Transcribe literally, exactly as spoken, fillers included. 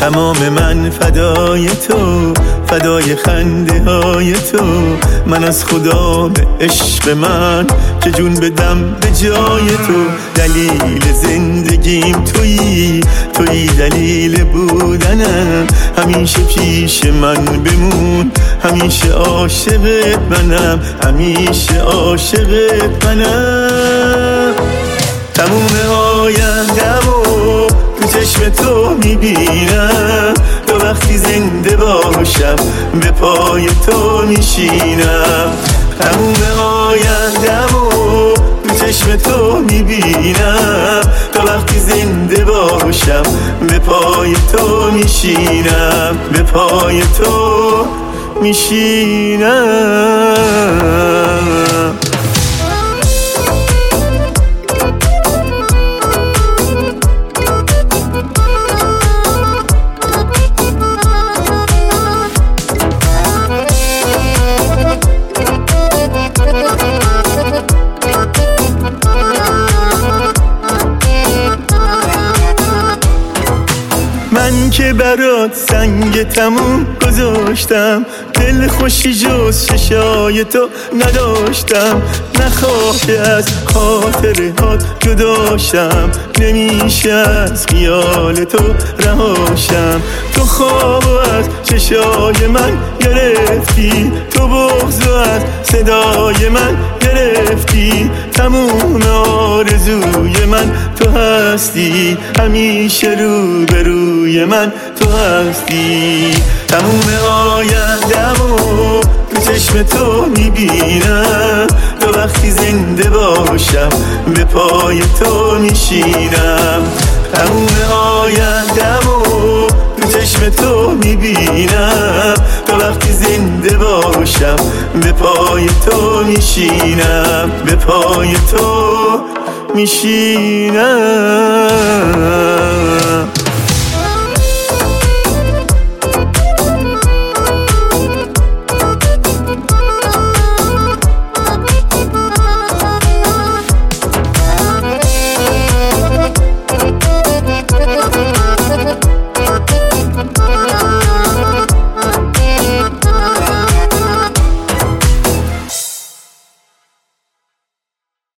تمام من فدای تو، فدای خنده های تو. من از خدا به عشق من که جون بدم به جای تو. دلیل زندگیم تویی، تویی دلیل بودنم. همیشه پیش من بمون، همیشه عاشقت منم، همیشه عاشقت منم. تموم آینده‌مو تو چشم تو میبینم، تو وقتی زنده باشم به پای تو میشینم. تموم آینده‌مو تو چشم تو میبینم، تو وقتی زنده باشم به پای تو میشینم، به پای تو میشینم. من که برات سنگ تموم گذاشتم، دل خوشی جز چشای تو نداشتم. نخواه از خاطره هات جداشم، نمیشه از خیال تو رهاشم. تو خواب از چشای من گرفتی، تو بغض از صدای من گرفتی. تموم آرزوی من تو هستی، همیشه رو به روی من تو هستی. تموم آینده‌مو تو چشم تو میبینم، تو وقتی زنده باشم به پای تو میشینم. تموم آینده‌مو تو چشم تو میبینم، تو وقتی زنده باشم به پای تو میشینم، به پای تو میشینم.